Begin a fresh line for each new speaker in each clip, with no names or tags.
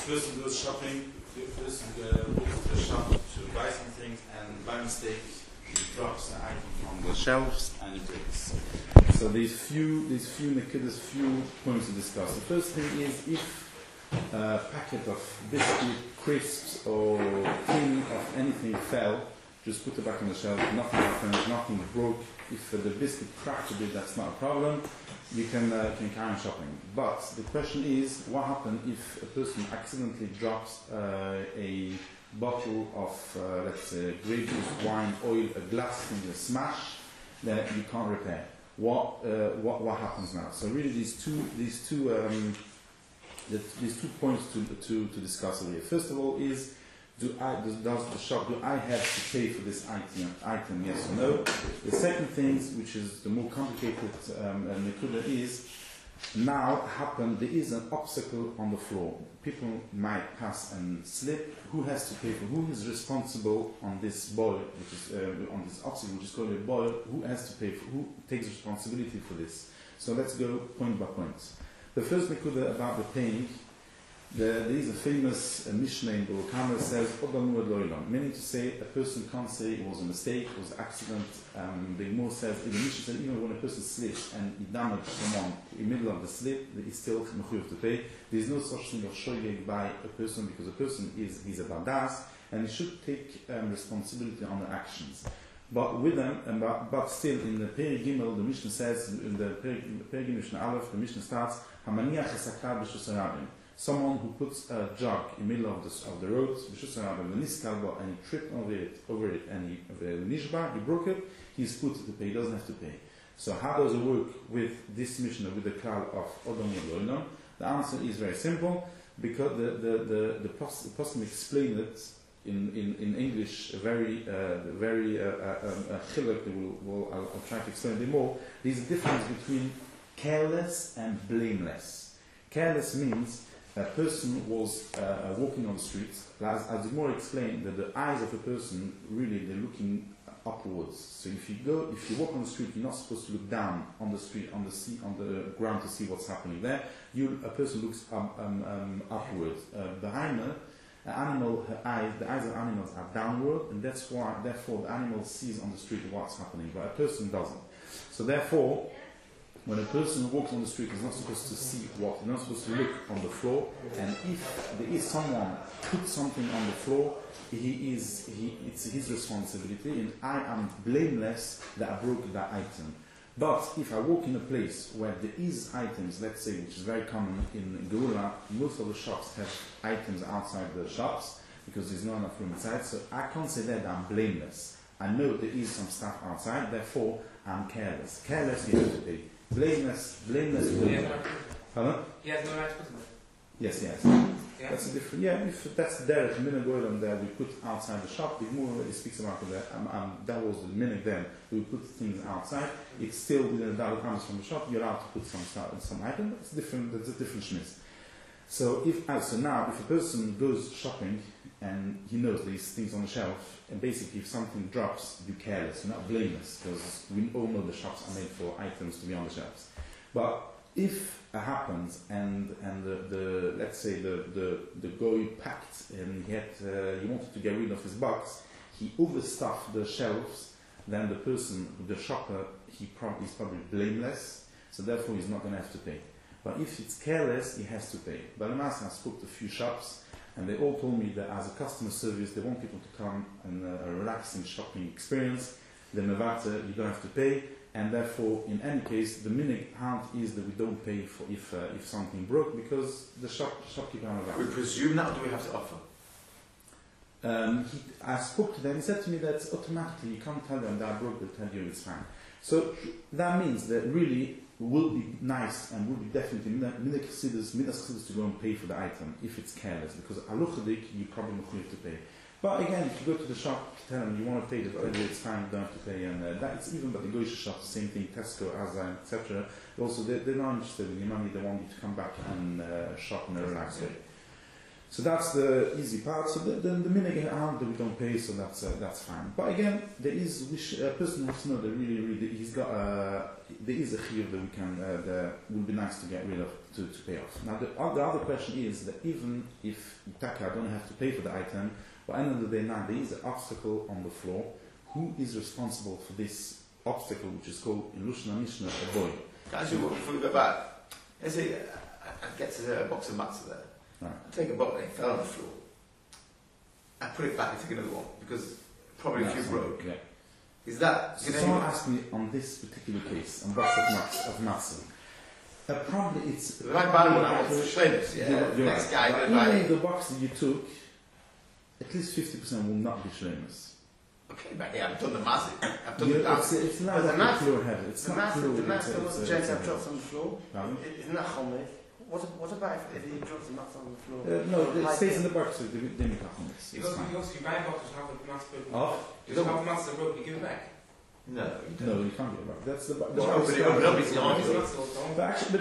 person goes shopping, the person goes to the shop to buy some things, and by mistake he drops the item from the shelves and he breaks. So these few points to discuss. The first thing is if a packet of biscuit, crisps, or tin of anything fell, just put it back on the shelf, nothing happened, nothing broke. If the biscuit cracked a bit, that's not a problem. You can carry on shopping. But the question is, what happens if a person accidentally drops a bottle of, let's say, grape juice, wine, oil, a glass in a smash that you can't repair? What happens now? So really, these two points to discuss here. First of all, is do I have to pay for this item? Yes or no? The second thing, which is the more complicated nekuda, is now there is an obstacle on the floor. People might pass and slip. Who has to pay for? Who is responsible on this boil, which is on this obstacle, which is called a boil? Who has to pay for? Who takes responsibility for this? So let's go point by point. The first nekuda about the paying. There is a famous Mishnah in Bava Kama that says Odam Muad Loilam, meaning to say a person can't say it was a mistake, it was an accident. The Gemara says, the Mishnah says, even when a person slips and he damages someone in the middle of the slip, he's still mechuyev to pay. There is no such thing of shoyeg by a person, because a person he's a badas and he should take responsibility on the actions. But with them, but still in the Peri Gimel, the Mishnah says, in the Peri Gimel Mishnah Aleph, the Mishnah starts, Hamaniach esakar b'shus harabim. Someone who puts a jug in the middle of the road, and he tripped over it, and he broke it, he's put to pay, he doesn't have to pay. So how does it work with this Mishnah, with the klal of Odom Yad? The answer is very simple, because the person explained it in English very chiluk. I'll try to explain a bit more. There's a difference between careless and blameless. Careless means a person was walking on the street. As the Gemara explained, that the eyes of a person really they're looking upwards. So if you walk on the street, you're not supposed to look down on the street, on the ground to see what's happening there. A person looks upwards. Behind the animal, the eyes of animals are downward, and that's why, therefore, the animal sees on the street what's happening, but a person doesn't. So therefore, when a person walks on the street, he's not supposed to see what, he's not supposed to look on the floor, and if there is someone put something on the floor, it's his responsibility, and I am blameless that I broke that item. But if I walk in a place where there is items, let's say, which is very common in Geula, most of the shops have items outside the shops, because there's not enough room inside, so I can't say that I'm blameless. I know there is some stuff outside, therefore I'm careless. Careless, you have to pay. Blameless. Pardon?
He has no right to put them.
Yes.
Yeah.
That's a different. Yeah, if that's there at Minagoylam there, we put outside the shop. The Gemara already speaks about that. That was the minute then. We put things outside. It's still within the dollar comes from the shop. You're allowed to put some item. But it's different. That's a different shmiz. So now if a person goes shopping and he knows these things on the shelf, and basically if something drops, be careless. You're not blameless, because we all know the shops are made for items to be on the shelves. But if it happens and the let's say the guy packed and he wanted to get rid of his box, he overstuffed the shelves, then the shopper, he's probably blameless, so therefore he's not going to have to pay. But if it's careless, he has to pay. But I spoke to a few shops, and they all told me that as a customer service, they want people to come and a relaxing shopping experience. The Nevada, you don't have to pay, and therefore, in any case, the minig hand is that we don't pay for if something broke, because the shopkeeper has.
We presume that, or do we have to offer?
I spoke to them. He said to me that automatically you can't tell them that I broke. They'll tell you it's fine. So that means that really will be nice and will be definitely midas chassidus to go and pay for the item if it's careless, because aluchadik you probably not have to pay. But again, if you go to the shop, tell them you want to pay, it's fine, you don't have to pay, and that's even by the Goyish shop, the same thing, Tesco, Asda, etc. Also, they're not interested in your money, they want you to come back and shop in a relaxed way. So that's the easy part. So the minhag amount that we don't pay, so that's fine. But again, there is a person has to know that really he's got there is a chiyuv that we can that would be nice to get rid of to pay off. Now the other question is that even if Taka don't have to pay for the item, but at the end of the day now there is an obstacle on the floor. Who is responsible for this obstacle, which is called in Lushna Mishnah a boy?
Actually, before we go back, let's say I get to a box of matzah there.
Right.
I take a box and it fell on the floor. I put it back and take another one because probably a few broke.
Yeah.
Is that?
So someone asked me on this particular case, on box of matzah. Probably it's.
If I buy one, I want for shlemus. Yeah.
You're
Next
right.
guy
But
goes buy
even
it.
the box that you took, at least 50% will not be shlemus.
Okay, but yeah, I've done the massive. I've done the dance.
It's not
But the
like
mass-
floor heavy. It's
The
not
master,
fluid.
the master
it's
was
a-
Jack
it's a-
have drops on the floor.
Pardon?
Isn't that chomit? What about if he drops the mats on the floor?
No, it
Like
stays in
it.
the box, so they make up on it.
You go to buy boxes, half the master broken.
Off?
Just half the master broken, you give it back.
No, you
No,
don't.
you can't get it back. That's the.
Well, open it up, it's gone.
It's not so long.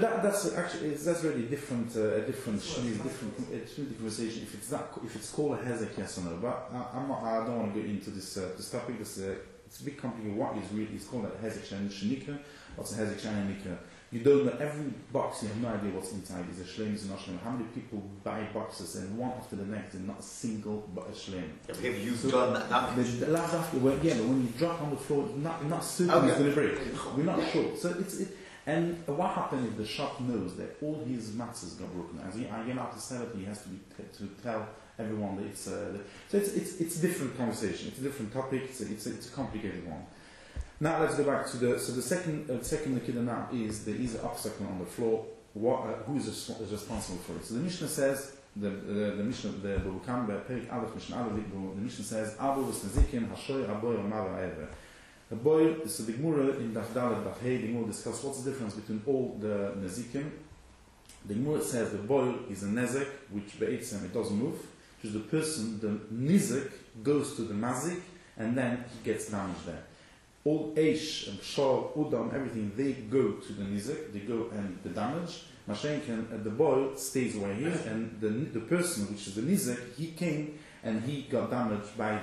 That's really different. A different conversation. If it's called a hezek, yes or no. But I don't want to go into this topic because it's a bit complicated. What is really it's called a hezek shenika? What's a hezek shenika? You don't know every box. You have no idea what's inside. Is a shleim? Is a not shleim? How many people buy boxes and one after the next and not a single shleim?
Have you've
So-
done that damage?
The last after, well, yeah, but when you drop on the floor, not certain it's going to break. We're not sure. So and what happens if the shop knows that all his matzahs got broken? As he have to sell it, he has to tell everyone that it's. So it's a different conversation. It's a different topic. It's a complicated one. Now let's go back to the second Nikida now is there is an obstacle on the floor. Who is responsible for it? So the Mishnah says the Mishnah the Bukam Perik Aleph Mishnah Aleph the Mishnah says Abu v'Snazikin Hashoy Aboy Amava Ever. A boy, so the Gemara in Daf Dalet Daf Hey, the Gemara discuss what's the difference between all the Nazikim. The Gemara says the boy is a Nezek, which Be'etzem it doesn't move. Which is the person, the Nizek goes to the Mazik and then he gets damaged there. All Eish and Shor, Udam, everything, they go to the Nizek, they go and the damage. Mashenken, the boy stays where he is, and the person, which is the Nizek, he came and he got damaged by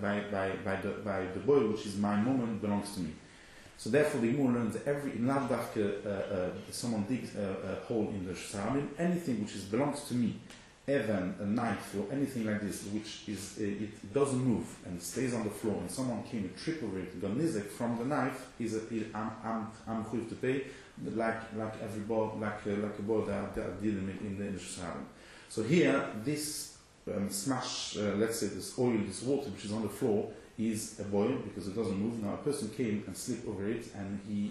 the boy, which is my moment, belongs to me. So therefore, the Gemara learns that in Lavdavke, someone digs a hole in the Shsaramim, anything which belongs to me, even a knife or anything like this, which is it doesn't move and stays on the floor, and someone came and tripped over it, got nizek from the knife, I'm going to pay like every boy, like a boy that are dealing in the Shsarim. So here, this smash, let's say this oil, this water which is on the floor, is a boil because it doesn't move. Now a person came and slipped over it, and he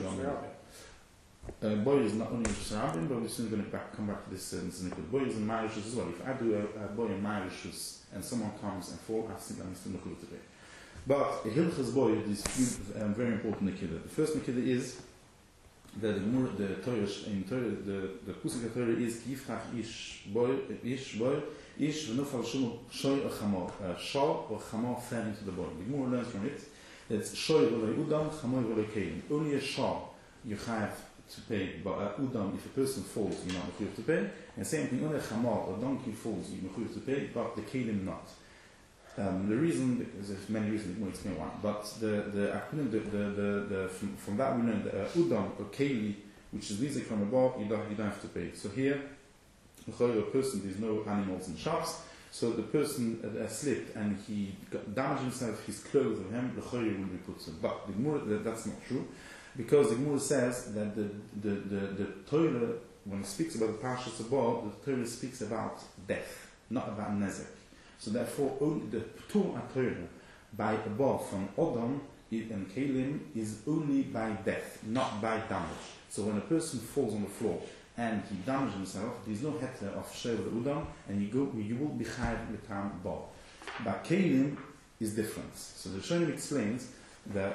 boil is not only in Shusarabim, but we're soon going to come back to this boil is in Marishus as well. If I do a boil in Marishus and someone comes and falls, I think I need to look today. But a Hilchas boil is very important Nikida. The first Nikida is that the Torah in Torah, the Pusik Torah is Yifchach ish boil ish v'nufal shumo shoy or chamor. Shor or chamor fell into the boil. The Gemara learns from it that shoy v'loy udam, chamor v'loy kelim. Only a shor you have to pay, but udam, if a person falls, you're not mechuyev to pay. And same thing, only a chamor or donkey falls, you're mechuyev to pay, but the kelim not. The reason, because there's many reasons, it won't explain why. But from that we learn that udam or keli, which is music from above, you don't have to pay. So here, a person, there's no animals in shops, so the person slipped and he damaged himself, his clothes of him, the will be put to. But the Gemara, that's not true, because the Gemara says that the Torah, when it speaks about the Parshas above, the Torah speaks about death, not about nezek. So therefore, only the Torah by above from Odom and Kalim is only by death, not by damage. So when a person falls on the floor and he damages himself, there is no heter of Shev Udam, and you will be chayav l'tam bo. But Kalim is different. So the Shonim explains that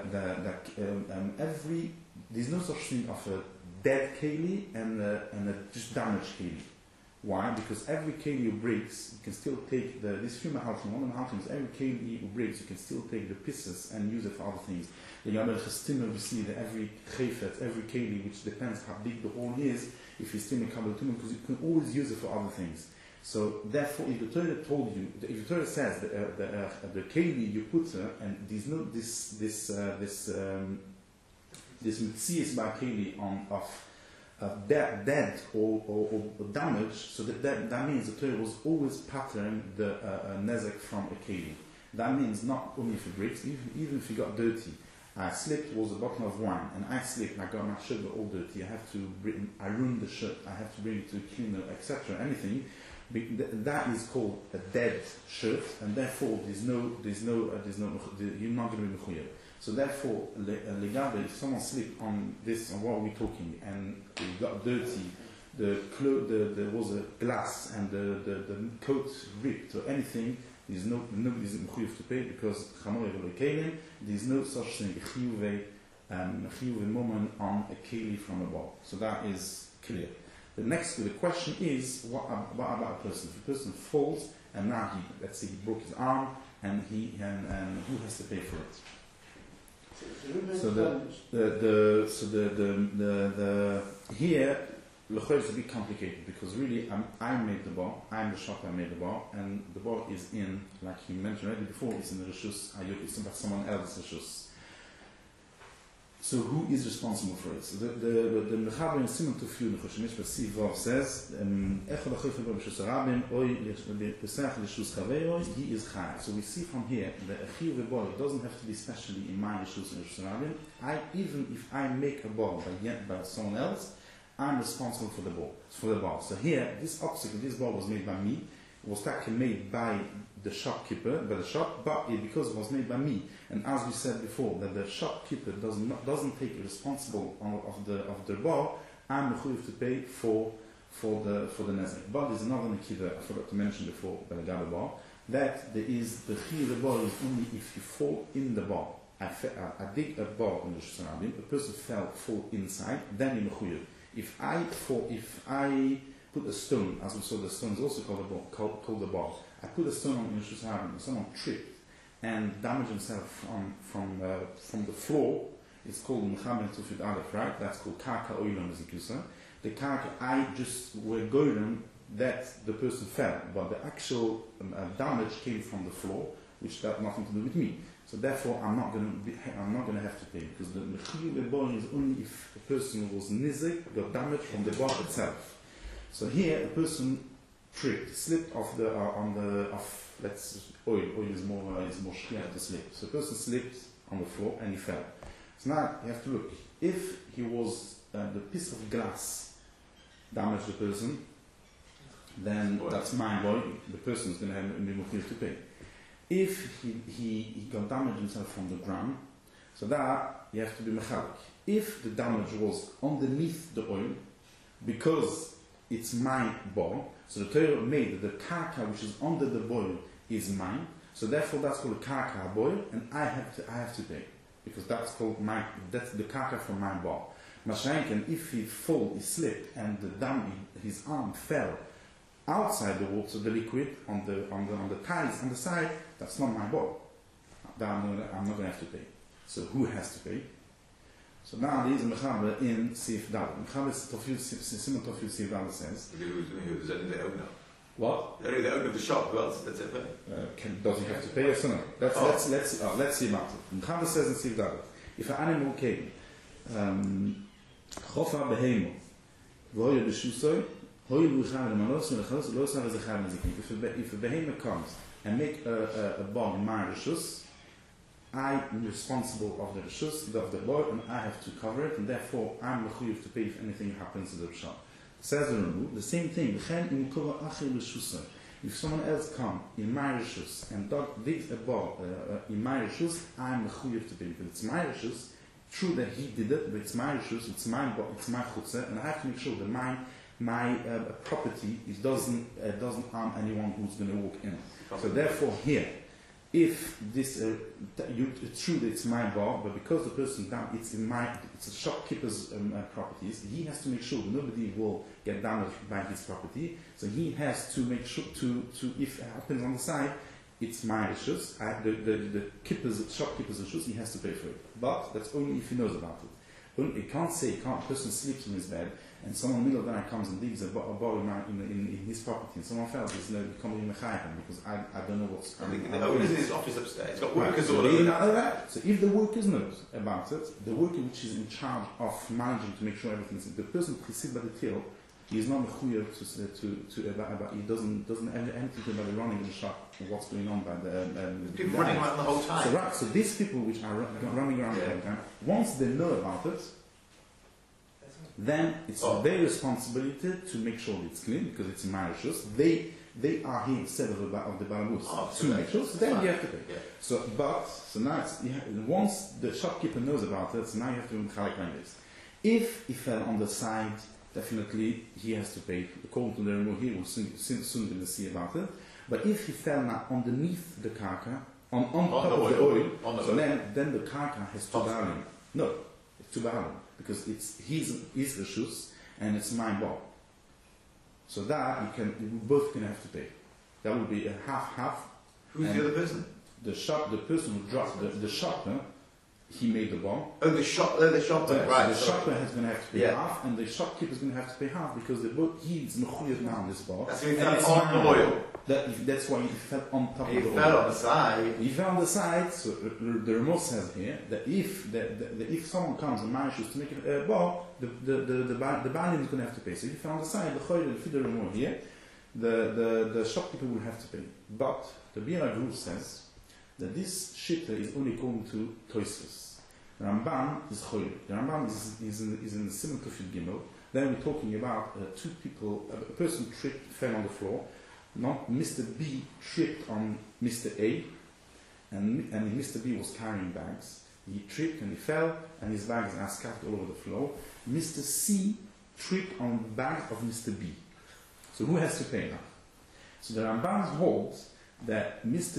there's no such thing of a dead Keli and a just damaged Keli. Why? Because every Keli who breaks, you can still take this few mahalchim, one of the mahalchim is every Keli who breaks, you can still take the pieces and use it for other things. The Yamel Chestimah, we see that every Chayfet, every Keli, which depends how big the hole is, if you still make Kabbalah Tumah, because you can always use it for other things. So therefore, if the Torah told you, if the Torah says that the keli you put and there's no this mitzias by keli on of dead or damage, so that means the Torah was always pattern the nezek from a keli. That means not only if it breaks, even if you got dirty. I slipped was a bottle of wine, and I slipped, and I got my shirt all dirty. I ruined the shirt. I have to bring it to a cleaner, etc. Anything. That is called a dead shirt, and therefore you're not going to be mechuyev. So therefore, legabe, if someone slipped on this, on what we're talking, and it got dirty, there was a glass, and the coat ripped or anything, nobody's mechuyev to pay because chamor kelim. There's no such thing chiyuve moment on a keli from a ball. So that is clear. The next question is, what about a person? If a person falls and now let's say he broke his arm and who has to pay for it? Here l'chol is a bit complicated because really I made the bar, I'm the shop I made the bar, and the bar is in, like you mentioned already before, it's in the reshus ayuk, it's about someone else's reshus. So who is responsible for it? So the Mechaber in Simon Tufiu Nechoshem Mishpah Sivav says, Echad HaChoyfe B'Reshus HaRabim, Oy Pesach L'Shus Chaveiroi, he is Chai. So we see from here that a Chiyuv V'Boy doesn't have to be especially in my Reshus and Reshus HaRabim. Even if I make a bar by someone else, I'm responsible for the bar. So here, this obstacle, this bar was made by me, was made by the shopkeeper, by the shop, but because it was made by me, and as we said before, that the shopkeeper doesn't take responsible of the bar, I'm mechuyev to pay for the nezek. But there's another nekidah I forgot to mention before by the Gaba bar, that there is the chiyuv bar is only if you fall in the bar. I dig a bar in the Shusarabim, a person fall inside, then you're mechuyev. If I put a stone, as we saw, the stone is also called the bar. I put a stone on Reshus HaRabim, someone tripped and damaged himself from the floor. It's called Mechaber Tufid Aleph, right? That's called Karka Oilam Zikusa. The Karka, I just were golden that the person fell, but the actual damage came from the floor, which had nothing to do with me. So therefore, I'm not going to have to pay because the Mechiyuv Eboin is only if a person was nizik, got damaged from the bar itself. So here, a person tripped, slipped off oil is more shkiyah to slip. So a person slipped on the floor and he fell. So now you have to look. If he was the piece of glass damaged the person, then that's my boy. The person is going to have to pay. If he got damaged himself from the ground, so that you have to be mechalik. If the damage was underneath the oil, because it's my ball, so the Torah made that the karka which is under the boil is mine, so therefore that's called a karka boil, and I have to pay because that's the karka from my ball. Mashenken, if he slipped and his arm fell outside the water, the liquid on the ties on the side, that's not my ball. I'm not going to have to pay. So who has to pay? So now there is a Mechaber in Sif Dal. Mechaber Simon Tofil Sif Dal says.
Who's only the owner?
What?
Only the owner of the shop. Who else? That's it.
Does he have to pay or no? Let's see about it. Mechaber says in Sif Dal, if an animal came, Chofa behemo, v'hoyer b'shusoi, hoyer b'ucham l'manos, v'lechalos lo yosar v'zechar nezikim. If a behemoth comes and make a bar in my reshus, I'm responsible of the reshus, of the boy, and I have to cover it, and therefore I'm mechuyev to pay if anything happens to the shop. Says the Ramu, the same thing. If someone else come in my reshus and digs a bar in my reshus, I'm mechuyev to pay because it's my reshus. True that he did it, but it's my reshus, it's my chutzah, and I have to make sure that my property doesn't harm anyone who's going to walk in. So therefore, here, if this it's true that it's my bar, but because the person down, it's a shopkeeper's properties, he has to make sure that nobody will get damaged by his property. So he has to make sure to if it happens on the side, it's my reshus. The shopkeeper's reshus, he has to pay for it. But that's only if he knows about it. You can't say, a person sleeps in his bed, and someone in the middle of the night comes and digs a ball in his property, and someone felt there's no becoming mechayim because I don't know what's.
I think the owner's in his office upstairs. He's got
Right,
workers
so
all
they
over.
know that. So if the workers know about it, the worker which is in charge of managing to make sure everything's the person who sits by the till, he is not mechuyev to about he doesn't have anything about the running in the shop or what's going on by the
People running around the whole time.
So right, so these people which are running around the whole time, once they know about it, then it's their responsibility to make sure it's clean because it's malicious. They are here instead of the balabus to make sure. So then you have to pay.
Yeah.
So now once the shopkeeper knows about it, so now you have to do chalak like this. If he fell on the side, definitely he has to pay. According to the Remo, he will soon going to see about it. But if he fell now underneath the karka, on top of the oil, so then the karka has to balance. No, it's to balance because it's his reshus and it's my ball. So that you both can have to pay. That would be a half.
Who's the other person?
The person who dropped the shopper, he made the ball.
Oh, the shopper, right.
The shopper is going to have to pay
Yeah.
half, and the shopkeeper is going to have to pay half because he's mechuyev now on this ball.
That's when he
And
fell
it's
on the
mine.
oil.
That's why he fell on top
He
of the
fell
oil.
on the side.
He fell on the side. So the remote says here that if someone comes and manages to make a ball, the balian is going to have to pay. So if he fell on the side, the remote here, the shopkeeper will have to pay. But the Bielak rule says that this shitta is only according to Tosfos. The Ramban is choyle. The Ramban is in the Simon Kufid Gimel. Then we're talking about two people. A person tripped, fell on the floor. Not Mr. B tripped on Mr. A, and Mr. B was carrying bags. He tripped and he fell, and his bags are scattered all over the floor. Mr. C tripped on the bag of Mr. B. So who has to pay now? So the Ramban holds that Mr.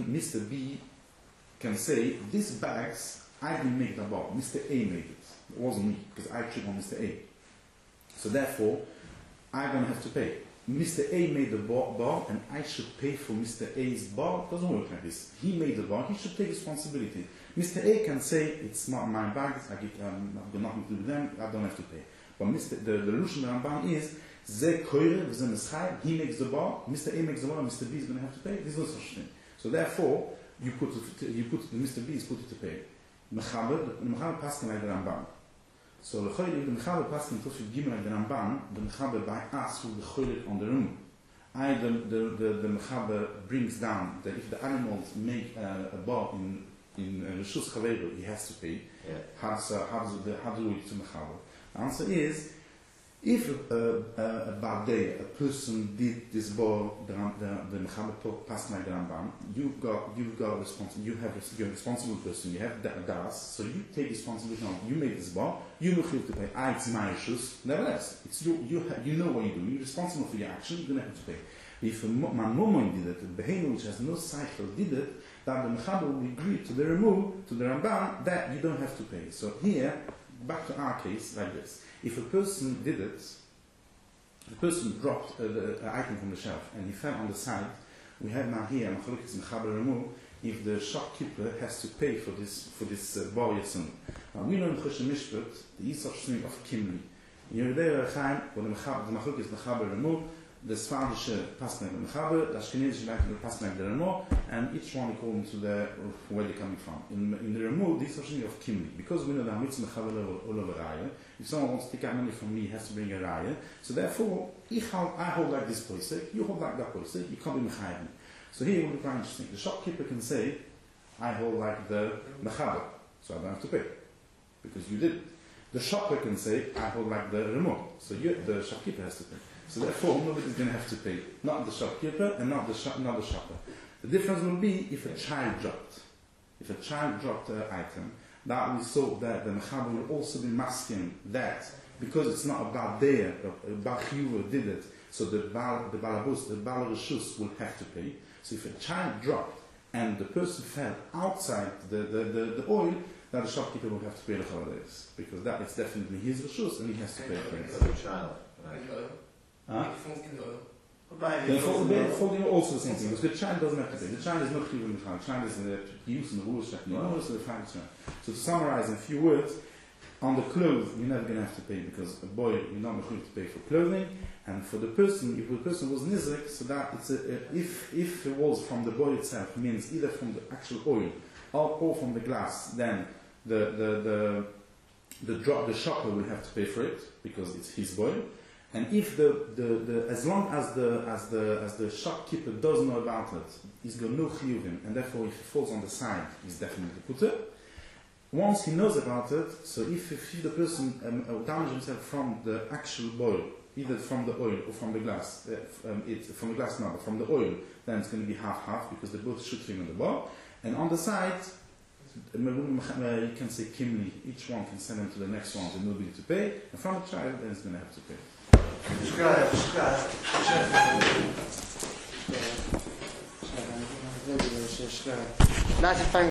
B can say, these bags, I didn't make the ball. Mr. A made it. It wasn't me, because I tripped on Mr. A. So therefore, I'm going to have to pay. Mr. A made the ball, and I should pay for Mr. A's ball. It doesn't work like this. He made the ball. He should take responsibility. Mr. A can say, it's not my bags. I've got nothing to do with them. I don't have to pay. But the Lushon Ramban is, he makes the ball, Mr. A makes the ball, and Mr. B is going to have to pay. There's no such thing. So therefore, you put Mr. B is put it to pay. The Mechaber paskin like the Ramban. So the Mechaber paskin Tufid Gimel like the Ramban, the Mechaber by us will be choylek on the room. The Mechaber brings down that if the animals make a ball in Reshus Chaveru, he has to pay.
Yeah.
How do we to Mechaber? The answer is, if a Bardei, a person did this ball, the Mechaber passed like the Ramban, you're a responsible person, you have das, so you take responsibility on, you made this ball, you have to pay, it's my issues, nevertheless, it's you know what you do, you're responsible for your action, you're going to have to pay. If a Mamomoin did it, a Behema which has no cycle did it, then the Mechaber will agree to the remove, to the Ramban, that you don't have to pay. So here, back to our case, like this. If a person did it, the person dropped the item from the shelf and he fell on the side, we have now here, if the shopkeeper has to pay for this bar yasun. Now we know in Choshen Mishpat, the is such thing of Kimli. In Yeridei Rechaim, where the Machlok is Mechaber Remu, the Sfardische passt like the Mechaber, the Ashkenazische passt like the Remu, and each one according to where they're coming from. In the Remu, this is such thing of Kimli. Because we know that Mitzvah Mechaber all over Raya, if someone wants to take out money from me, he has to bring a Raya. So therefore, I hold like this posek, you hold like that posek, you can't be Mechayim. So here it will be quite interesting. The shopkeeper can say, I hold like the Mechaber, so I don't have to pay, because you did it. The shopper can say, I hold like the remote, so the shopkeeper has to pay. So therefore, nobody's going to have to pay, not the shopkeeper and not the shopper. The difference will be if a child dropped. If a child dropped an item, that we saw that the Mechaber will also be masking that, because it's not about there, a Bal Chiyuva did it, so the Balabus, the Bal Reshus will have to pay. So if a child dropped and the person fell outside the oil, then the shopkeeper will have to pay the holidays, because that is definitely his reshus and he has to pay for it.
Another child.
In the oil.
Huh?
It falls in the oil.
Folding also the same thing, because the child doesn't have to pay. The child is not chiyuv in the child is used in the rules. So to summarize in a few words, On the clothes, you're never going to have to pay because a boy, you're not going to pay for clothing. And for the person, if the person was nizik, so that it's if it was from the boy itself, means either from the actual oil or from the glass, then the shopper will have to pay for it because it's his boy. And if as long as the shopkeeper doesn't know about it, he's got no chiyuvim, and therefore if it falls on the side, he's definitely putter. Once he knows about it, so if the person damages himself from the actual boil, either from the oil or from the glass, from the glass, no, but from the oil, then it's going to be half-half because they both shoot him in the ball. And on the side, you can say kimli, each one can send them to the next one, there's nobody to pay, and from the child, then it's going to have to pay.
Nice